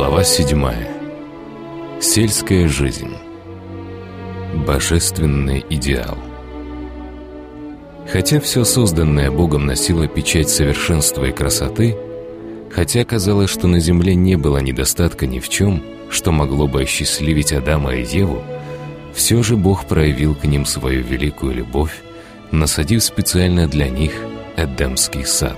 Глава 7. Сельская жизнь. Божественный идеал. Хотя все созданное Богом носило печать совершенства и красоты, хотя казалось, что на земле не было недостатка ни в чем, что могло бы осчастливить Адама и Еву, все же Бог проявил к ним свою великую любовь, насадив специально для них Эдемский сад.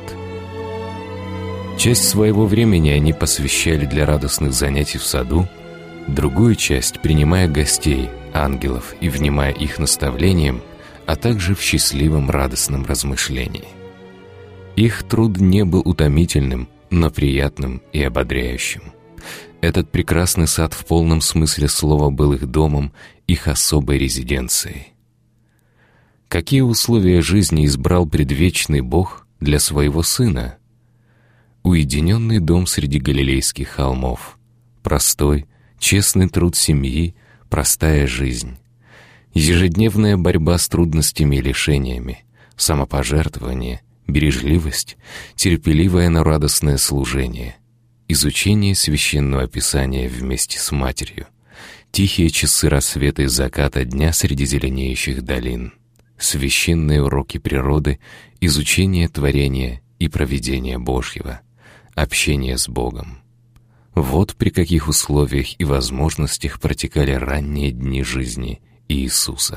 Часть своего времени они посвящали для радостных занятий в саду, другую часть принимая гостей, ангелов и внимая их наставлениям, а также в счастливом радостном размышлении. Их труд не был утомительным, но приятным и ободряющим. Этот прекрасный сад в полном смысле слова был их домом, их особой резиденцией. Какие условия жизни избрал предвечный Бог для своего Сына? Уединенный дом среди галилейских холмов, простой, честный труд семьи, простая жизнь, ежедневная борьба с трудностями и лишениями, самопожертвование, бережливость, терпеливое, но радостное служение, изучение священного писания вместе с матерью, тихие часы рассвета и заката дня среди зеленеющих долин, священные уроки природы, изучение творения и провидения Божьего, общение с Богом. Вот при каких условиях и возможностях протекали ранние дни жизни Иисуса.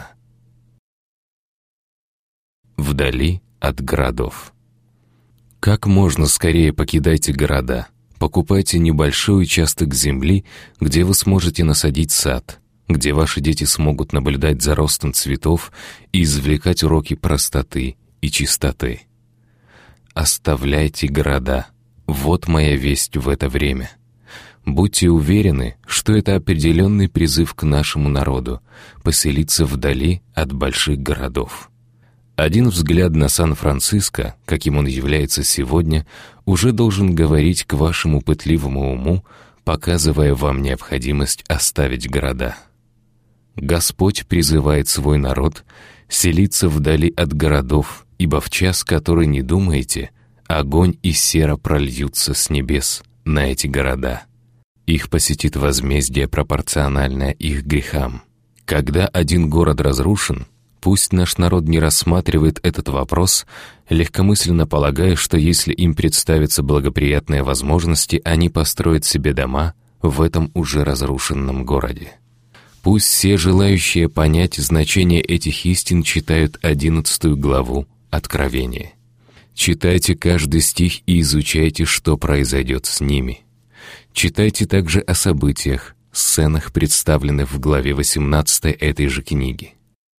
Вдали от городов. Как можно скорее покидайте города, покупайте небольшой участок земли, где вы сможете насадить сад, где ваши дети смогут наблюдать за ростом цветов и извлекать уроки простоты и чистоты. Оставляйте города. Вот моя весть в это время. Будьте уверены, что это определенный призыв к нашему народу — поселиться вдали от больших городов. Один взгляд на Сан-Франциско, каким он является сегодня, уже должен говорить к вашему пытливому уму, показывая вам необходимость оставить города. Господь призывает свой народ селиться вдали от городов, ибо в час, который не думаете, огонь и сера прольются с небес на эти города. Их посетит возмездие, пропорциональное их грехам. Когда один город разрушен, пусть наш народ не рассматривает этот вопрос, легкомысленно полагая, что если им представятся благоприятные возможности, они построят себе дома в этом уже разрушенном городе. Пусть все желающие понять значение этих истин читают 11 главу Откровения. Читайте каждый стих и изучайте, что произойдет с ними. Читайте также о событиях, сценах, представленных в главе 18 этой же книги.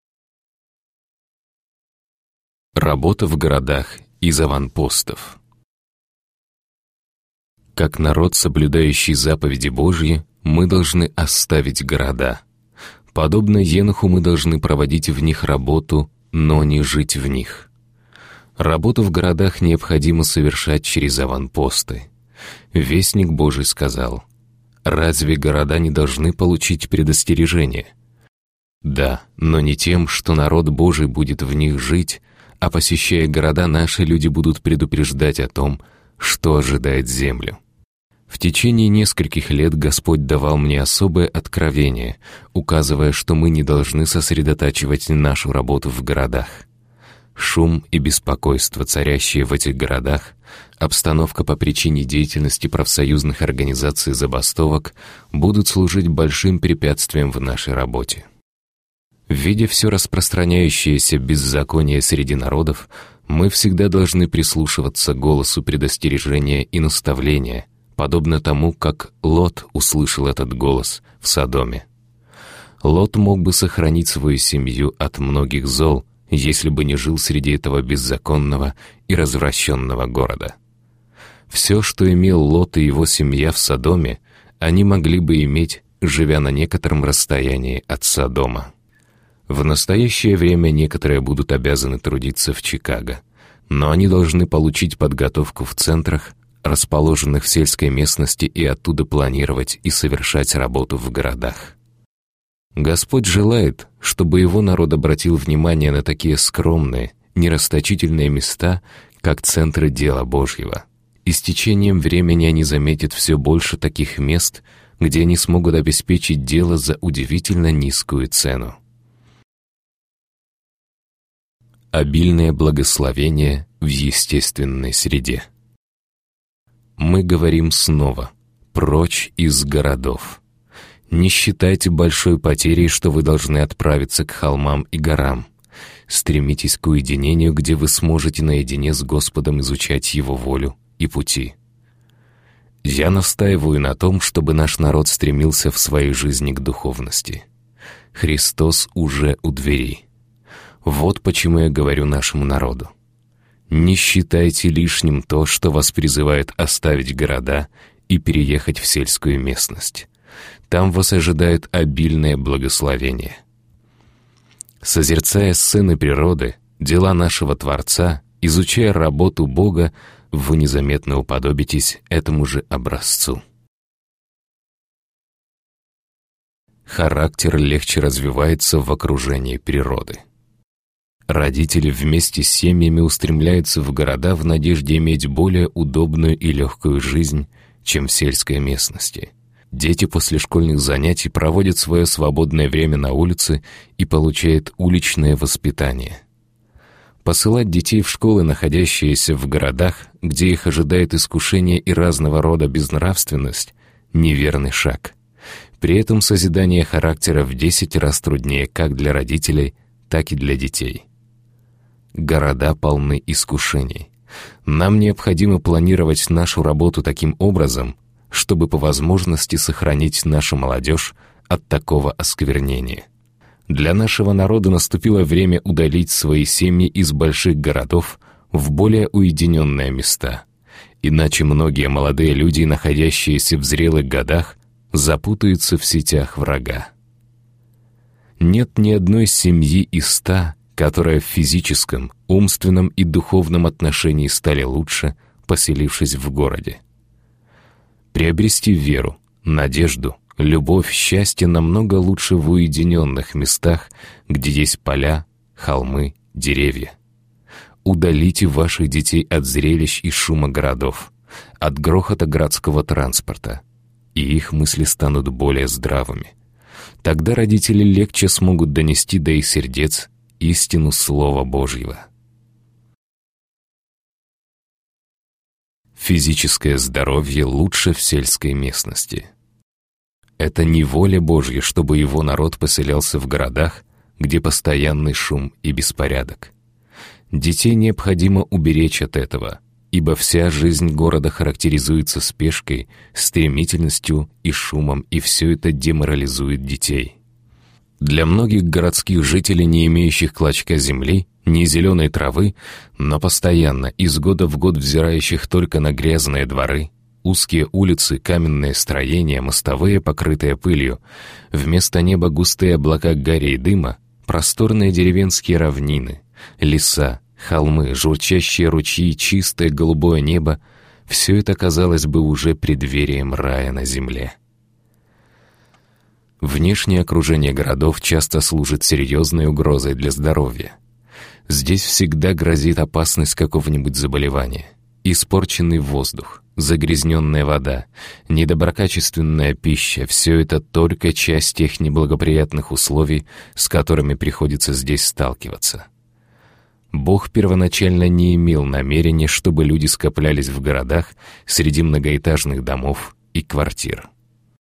Работа в городах из аванпостов. Как народ, соблюдающий заповеди Божьи, мы должны оставить города. Подобно Еноху, мы должны проводить в них работу, но не жить в них. Работу в городах необходимо совершать через аванпосты. Вестник Божий сказал: «Разве города не должны получить предостережение?» Да, но не тем, что народ Божий будет в них жить, а посещая города, наши люди будут предупреждать о том, что ожидает землю. В течение нескольких лет Господь давал мне особое откровение, указывая, что мы не должны сосредотачивать нашу работу в городах. Шум и беспокойство, царящие в этих городах, обстановка по причине деятельности профсоюзных организаций забастовок будут служить большим препятствием в нашей работе. Видя все распространяющееся беззаконие среди народов, мы всегда должны прислушиваться к голосу предостережения и наставления, подобно тому, как Лот услышал этот голос в Содоме. Лот мог бы сохранить свою семью от многих зол, если бы не жил среди этого беззаконного и развращенного города. Все, что имел Лот и его семья в Содоме, они могли бы иметь, живя на некотором расстоянии от Содома. В настоящее время некоторые будут обязаны трудиться в Чикаго, но они должны получить подготовку в центрах, расположенных в сельской местности, и оттуда планировать и совершать работу в городах. Господь желает, чтобы Его народ обратил внимание на такие скромные, нерасточительные места, как центры дела Божьего, и с течением времени они заметят все больше таких мест, где они смогут обеспечить дело за удивительно низкую цену. Обильное благословение в естественной среде. Мы говорим снова: прочь из городов. Не считайте большой потерей, что вы должны отправиться к холмам и горам. Стремитесь к уединению, где вы сможете наедине с Господом изучать Его волю и пути. Я настаиваю на том, чтобы наш народ стремился в своей жизни к духовности. Христос уже у дверей. Вот почему я говорю нашему народу: не считайте лишним то, что вас призывает оставить города и переехать в сельскую местность. Там вас ожидает обильное благословение. Созерцая сцены природы, дела нашего Творца, изучая работу Бога, вы незаметно уподобитесь этому же образцу. Характер легче развивается в окружении природы. Родители вместе с семьями устремляются в города в надежде иметь более удобную и легкую жизнь, чем в сельской местности. Дети после школьных занятий проводят свое свободное время на улице и получают уличное воспитание. Посылать детей в школы, находящиеся в городах, где их ожидает искушение и разного рода безнравственность, неверный шаг. При этом созидание характера в 10 раз труднее как для родителей, так и для детей. Города полны искушений. Нам необходимо планировать нашу работу таким образом, чтобы по возможности сохранить нашу молодежь от такого осквернения. Для нашего народа наступило время удалить свои семьи из больших городов в более уединенные места, иначе многие молодые люди, находящиеся в зрелых годах, запутаются в сетях врага. Нет ни одной семьи из 100, которая в физическом, умственном и духовном отношении стали лучше, поселившись в городе. Приобрести веру, надежду, любовь, счастье намного лучше в уединенных местах, где есть поля, холмы, деревья. Удалите ваших детей от зрелищ и шума городов, от грохота городского транспорта, и их мысли станут более здравыми. Тогда родители легче смогут донести до их сердец истину Слова Божьего. Физическое здоровье лучше в сельской местности. Это не воля Божья, чтобы Его народ поселялся в городах, где постоянный шум и беспорядок. Детей необходимо уберечь от этого, ибо вся жизнь города характеризуется спешкой, стремительностью и шумом, и все это деморализует детей. Для многих городских жителей, не имеющих клочка земли, ни зеленой травы, но постоянно, из года в год взирающих только на грязные дворы, узкие улицы, каменные строения, мостовые, покрытые пылью, вместо неба густые облака гари и дыма, просторные деревенские равнины, леса, холмы, журчащие ручьи, чистое голубое небо — все это, казалось бы, уже преддверием рая на земле. Внешнее окружение городов часто служит серьезной угрозой для здоровья. Здесь всегда грозит опасность какого-нибудь заболевания. Испорченный воздух, загрязненная вода, недоброкачественная пища — все это только часть тех неблагоприятных условий, с которыми приходится здесь сталкиваться. Бог первоначально не имел намерения, чтобы люди скоплялись в городах среди многоэтажных домов и квартир.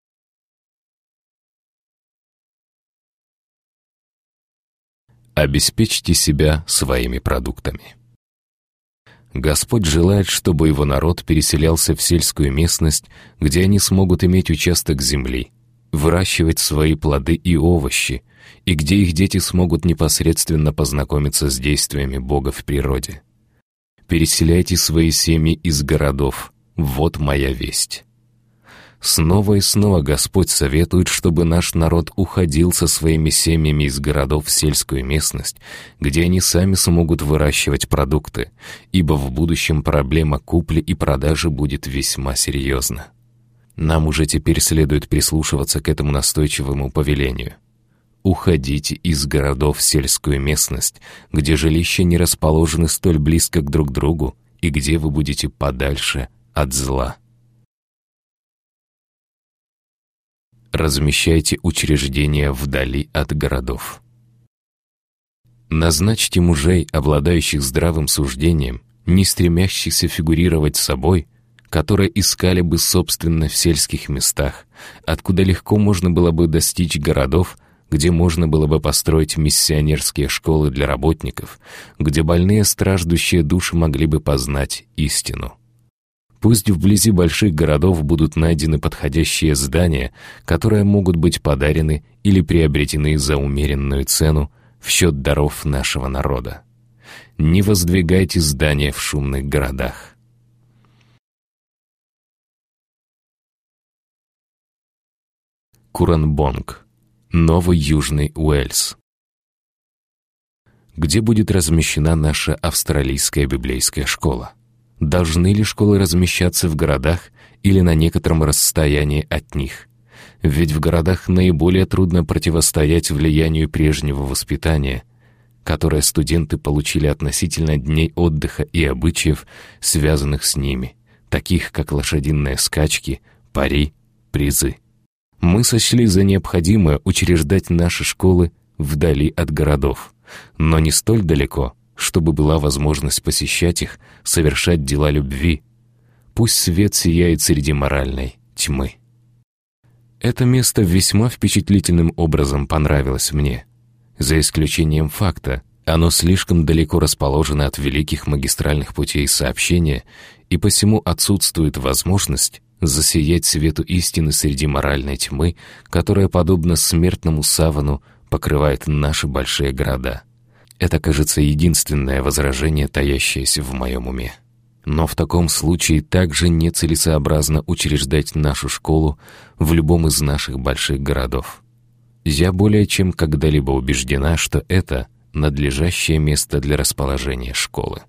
Обеспечьте себя своими продуктами. Господь желает, чтобы Его народ переселялся в сельскую местность, где они смогут иметь участок земли, выращивать свои плоды и овощи, и где их дети смогут непосредственно познакомиться с действиями Бога в природе. Переселяйте свои семьи из городов. Вот моя весть. Снова и снова Господь советует, чтобы наш народ уходил со своими семьями из городов в сельскую местность, где они сами смогут выращивать продукты, ибо в будущем проблема купли и продажи будет весьма серьезна. Нам уже теперь следует прислушиваться к этому настойчивому повелению. Уходите из городов в сельскую местность, где жилища не расположены столь близко друг к другу и где вы будете подальше от зла. Размещайте учреждения вдали от городов. Назначьте мужей, обладающих здравым суждением, не стремящихся фигурировать собой, которые искали бы собственно в сельских местах, откуда легко можно было бы достичь городов, где можно было бы построить миссионерские школы для работников, где больные страждущие души могли бы познать истину. Пусть вблизи больших городов будут найдены подходящие здания, которые могут быть подарены или приобретены за умеренную цену в счет даров нашего народа. Не воздвигайте здания в шумных городах. Куранбонг, Новый Южный Уэльс. Где будет размещена наша австралийская библейская школа? Должны ли школы размещаться в городах или на некотором расстоянии от них? Ведь в городах наиболее трудно противостоять влиянию прежнего воспитания, которое студенты получили относительно дней отдыха и обычаев, связанных с ними, таких как лошадиные скачки, пари, призы. Мы сочли за необходимое учреждать наши школы вдали от городов, но не столь далеко, чтобы была возможность посещать их, совершать дела любви. Пусть свет сияет среди моральной тьмы. Это место весьма впечатлительным образом понравилось мне. За исключением факта, оно слишком далеко расположено от великих магистральных путей сообщения, и посему отсутствует возможность засиять свету истины среди моральной тьмы, которая, подобно смертному савану, покрывает наши большие города. Это, кажется, единственное возражение, таящееся в моем уме. Но в таком случае также нецелесообразно учреждать нашу школу в любом из наших больших городов. Я более чем когда-либо убеждена, что это надлежащее место для расположения школы.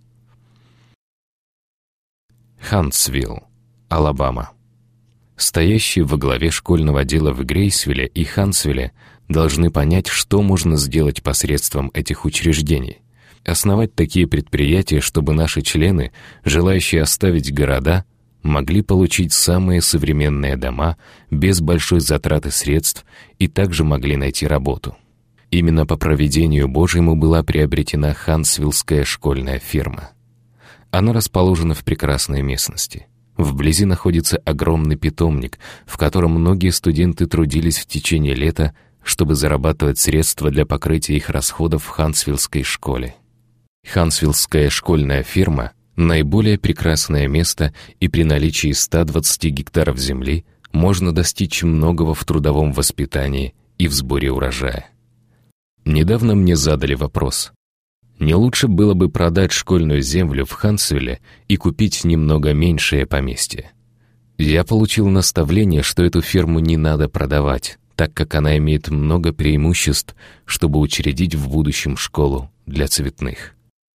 Хантсвилл, Алабама. Стоящие во главе школьного дела в Грейсвилле и Хантсвилле должны понять, что можно сделать посредством этих учреждений. Основать такие предприятия, чтобы наши члены, желающие оставить города, могли получить самые современные дома без большой затраты средств и также могли найти работу. Именно по провидению Божьему была приобретена Хантсвиллская школьная фирма. Она расположена в прекрасной местности. Вблизи находится огромный питомник, в котором многие студенты трудились в течение лета, чтобы зарабатывать средства для покрытия их расходов в Хантсвиллской школе. Хантсвиллская школьная фирма — наиболее прекрасное место, и при наличии 120 гектаров земли можно достичь многого в трудовом воспитании и в сборе урожая. Недавно мне задали вопрос: не лучше было бы продать школьную землю в Хантсвилле и купить немного меньшее поместье? Я получил наставление, что эту ферму не надо продавать, так как она имеет много преимуществ, чтобы учредить в будущем школу для цветных.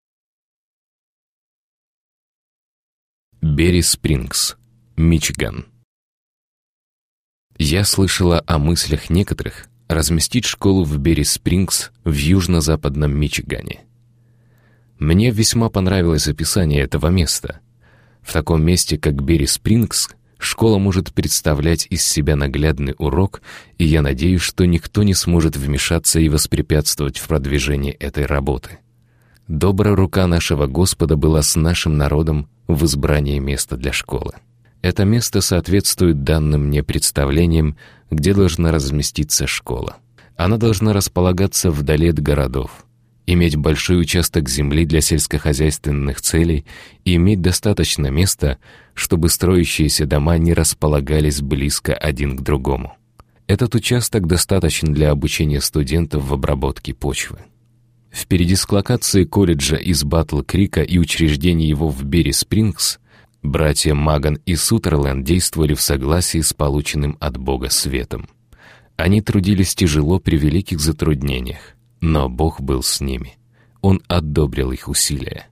Берри-Спрингс, Мичиган. Я слышала о мыслях некоторых разместить школу в Берри-Спрингс в южно-западном Мичигане. Мне весьма понравилось описание этого места. В таком месте, как Берри-Спрингс, школа может представлять из себя наглядный урок, и я надеюсь, что никто не сможет вмешаться и воспрепятствовать в продвижении этой работы. Добрая рука нашего Господа была с нашим народом в избрании места для школы. Это место соответствует данным мне представлениям, где должна разместиться школа. Она должна располагаться вдали от городов, иметь большой участок земли для сельскохозяйственных целей и иметь достаточно места, чтобы строящиеся дома не располагались близко один к другому. Этот участок достаточен для обучения студентов в обработке почвы. В передислокации колледжа из Батл-Крика и учреждения его в Берри-Спрингс братья Маган и Сутерленд действовали в согласии с полученным от Бога светом. Они трудились тяжело при великих затруднениях, но Бог был с ними. Он одобрил их усилия.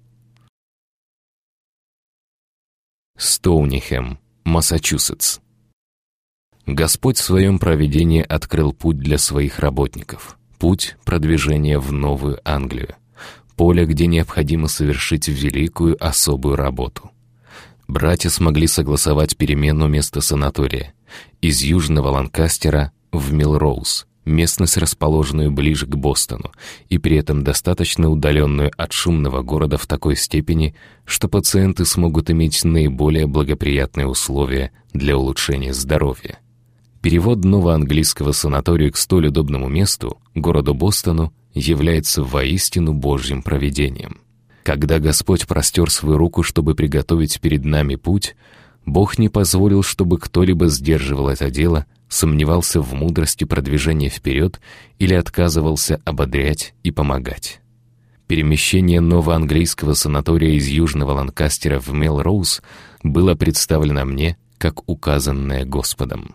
Стоунихем, Массачусетс. Господь в своем провидении открыл путь для своих работников, путь продвижения в Новую Англию, поле, где необходимо совершить великую особую работу. Братья смогли согласовать перемену места санатория из Южного Ланкастера в Милроуз, местность, расположенную ближе к Бостону, и при этом достаточно удаленную от шумного города в такой степени, что пациенты смогут иметь наиболее благоприятные условия для улучшения здоровья. Перевод новоанглийского санатория к столь удобному месту, городу Бостону, является воистину Божьим провидением. Когда Господь простер свою руку, чтобы приготовить перед нами путь, Бог не позволил, чтобы кто-либо сдерживал это дело, сомневался в мудрости продвижения вперед или отказывался ободрять и помогать. Перемещение новоанглийского санатория из Южного Ланкастера в Мелроуз было представлено мне как указанное Господом.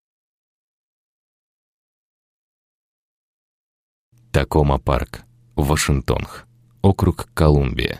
Такома Парк, Вашингтон, округ Колумбия.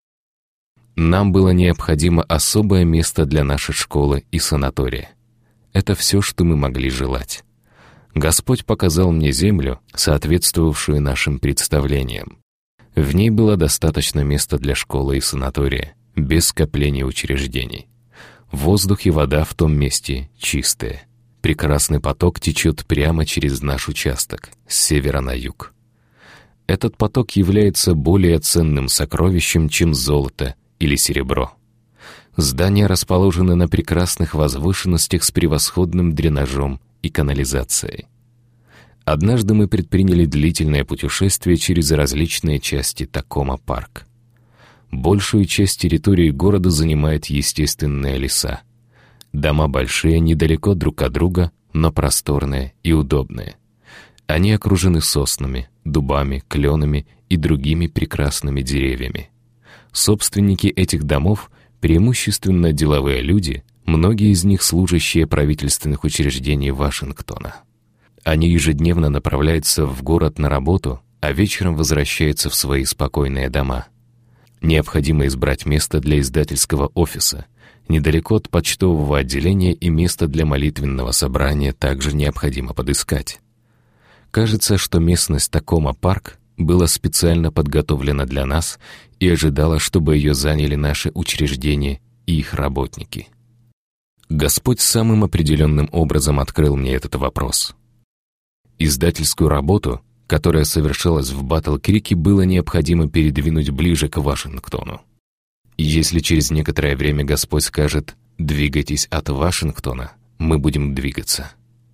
Нам было необходимо особое место для нашей школы и санатория. Это все, что мы могли желать. Господь показал мне землю, соответствовавшую нашим представлениям. В ней было достаточно места для школы и санатория, без скопления учреждений. Воздух и вода в том месте чистые. Прекрасный поток течет прямо через наш участок, с севера на юг. Этот поток является более ценным сокровищем, чем золото или серебро. Здания расположены на прекрасных возвышенностях с превосходным дренажом и канализацией. Однажды мы предприняли длительное путешествие через различные части Такома Парк. Большую часть территории города занимают естественные леса. Дома большие, недалеко друг от друга, но просторные и удобные. Они окружены соснами, дубами, кленами и другими прекрасными деревьями. Собственники этих домов преимущественно деловые люди, многие из них служащие правительственных учреждений Вашингтона. Они ежедневно направляются в город на работу, а вечером возвращаются в свои спокойные дома. Необходимо избрать место для издательского офиса. Недалеко от почтового отделения и место для молитвенного собрания также необходимо подыскать. Кажется, что местность Такома Парк была специально подготовлена для нас и ожидала, чтобы ее заняли наши учреждения и их работники. Господь самым определенным образом открыл мне этот вопрос. Издательскую работу, которая совершалась в Батл-Крике, было необходимо передвинуть ближе к Вашингтону. Если через некоторое время Господь скажет «двигайтесь от Вашингтона», мы будем двигаться.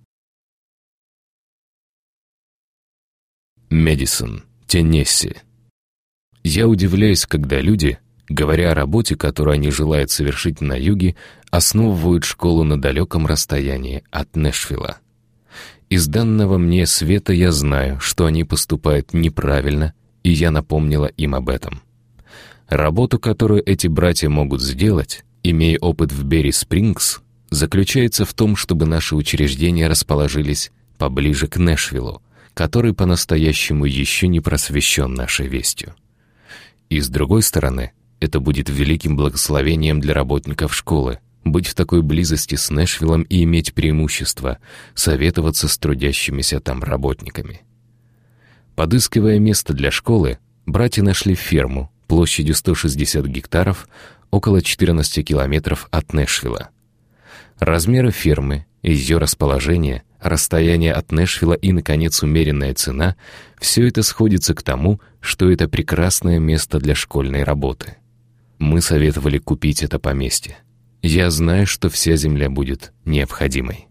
Мэдисон, Теннесси. Я удивляюсь, когда люди, говоря о работе, которую они желают совершить на юге, основывают школу на далеком расстоянии от Нэшвилла. Из данного мне света я знаю, что они поступают неправильно, и я напомнила им об этом. Работу, которую эти братья могут сделать, имея опыт в Берри-Спрингс, заключается в том, чтобы наши учреждения расположились поближе к Нэшвиллу, который по-настоящему еще не просвещен нашей вестью. И с другой стороны, это будет великим благословением для работников школы, быть в такой близости с Нэшвиллом и иметь преимущество, советоваться с трудящимися там работниками. Подыскивая место для школы, братья нашли ферму площадью 160 гектаров, около 14 километров от Нэшвилла. Размеры фермы, ее расположение, расстояние от Нэшвилла и, наконец, умеренная цена — все это сходится к тому, что это прекрасное место для школьной работы. Мы советовали купить это поместье. Я знаю, что вся земля будет необходимой.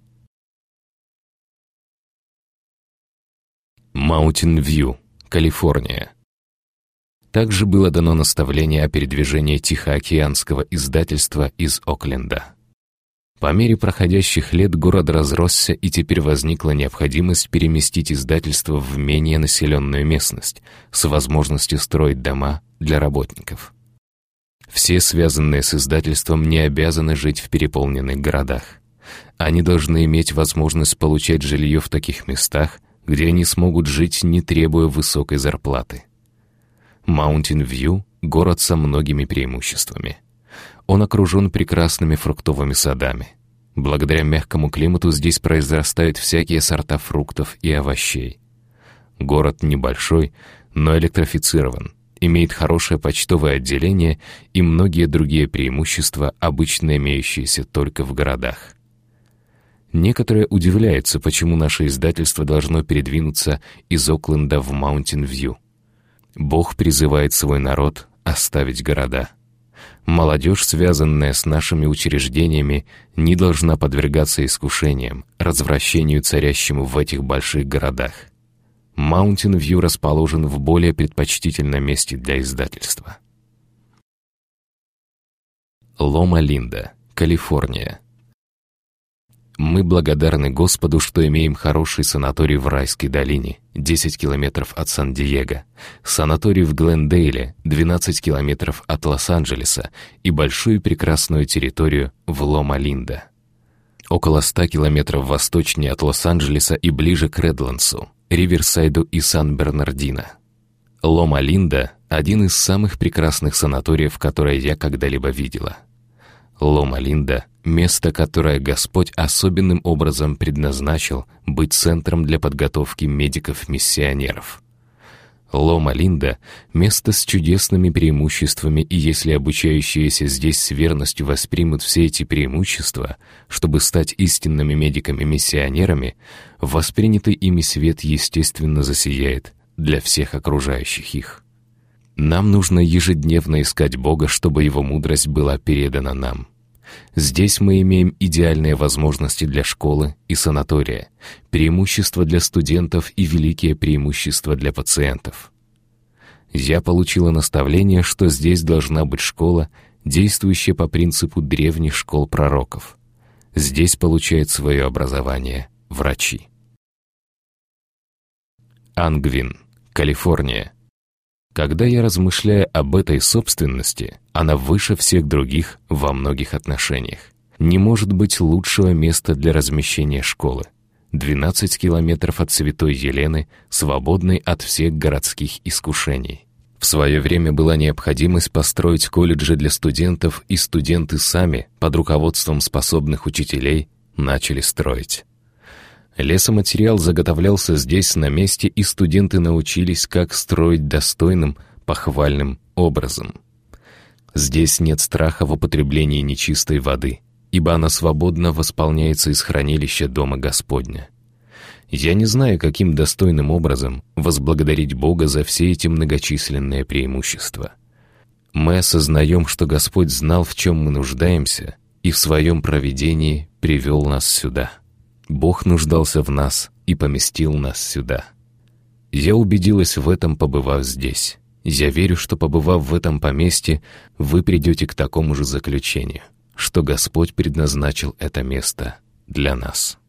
Маунтин-Вью, Калифорния. Также было дано наставление о передвижении Тихоокеанского издательства из Окленда. По мере проходящих лет город разросся, и теперь возникла необходимость переместить издательство в менее населенную местность с возможностью строить дома для работников. Все, связанные с издательством, не обязаны жить в переполненных городах. Они должны иметь возможность получать жилье в таких местах, где они смогут жить, не требуя высокой зарплаты. Маунтин-Вью — город со многими преимуществами. Он окружен прекрасными фруктовыми садами. Благодаря мягкому климату здесь произрастают всякие сорта фруктов и овощей. Город небольшой, но электрифицирован, имеет хорошее почтовое отделение и многие другие преимущества, обычно имеющиеся только в городах. Некоторые удивляются, почему наше издательство должно передвинуться из Окленда в Маунтин-Вью. Бог призывает свой народ оставить города. Молодежь, связанная с нашими учреждениями, не должна подвергаться искушениям, развращению, царящему в этих больших городах. Маунтин-Вью расположен в более предпочтительном месте для издательства. Лома-Линда, Калифорния. Мы благодарны Господу, что имеем хороший санаторий в Райской долине, 10 километров от Сан-Диего, санаторий в Глендейле, 12 километров от Лос-Анджелеса и большую прекрасную территорию в Лома-Линда. Около 100 километров восточнее от Лос-Анджелеса и ближе к Редландсу, Риверсайду и Сан-Бернардино. Лома-Линда — один из самых прекрасных санаториев, которые я когда-либо видела. Лома-Линда — место, которое Господь особенным образом предназначил быть центром для подготовки медиков-миссионеров. Лома-Линда — место с чудесными преимуществами, и если обучающиеся здесь с верностью воспримут все эти преимущества, чтобы стать истинными медиками-миссионерами, воспринятый ими свет естественно засияет для всех окружающих их. Нам нужно ежедневно искать Бога, чтобы Его мудрость была передана нам. Здесь мы имеем идеальные возможности для школы и санатория, преимущества для студентов и великие преимущества для пациентов. Я получила наставление, что здесь должна быть школа, действующая по принципу древних школ пророков. Здесь получают свое образование врачи. Ангвин, Калифорния. Когда я размышляю об этой собственности, она выше всех других во многих отношениях. Не может быть лучшего места для размещения школы. 12 километров от Святой Елены, свободной от всех городских искушений. В свое время была необходимость построить колледжи для студентов, и студенты сами, под руководством способных учителей, начали строить. Лесоматериал заготовлялся здесь на месте, и студенты научились, как строить достойным, похвальным образом. Здесь нет страха в употреблении нечистой воды, ибо она свободно восполняется из хранилища Дома Господня. Я не знаю, каким достойным образом возблагодарить Бога за все эти многочисленные преимущества. Мы осознаем, что Господь знал, в чем мы нуждаемся, и в своем провидении привел нас сюда. Бог нуждался в нас и поместил нас сюда. Я убедилась в этом, побывав здесь. Я верю, что, побывав в этом поместье, вы придете к такому же заключению, что Господь предназначил это место для нас.